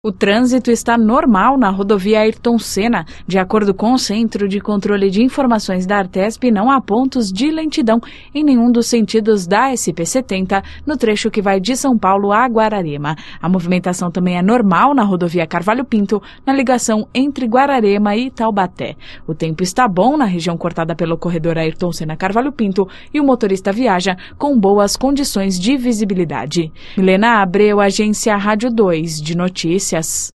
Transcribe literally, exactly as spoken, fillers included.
O trânsito está normal na rodovia Ayrton Senna. De acordo com o Centro de Controle de Informações da Artesp, não há pontos de lentidão em nenhum dos sentidos da S P setenta, no trecho que vai de São Paulo a Guararema. A movimentação também é normal na rodovia Carvalho Pinto, na ligação entre Guararema e Taubaté. O tempo está bom na região cortada pelo corredor Ayrton Senna Carvalho Pinto e o motorista viaja com boas condições de visibilidade. Milena Abreu, Agência Rádio dois de Notícias.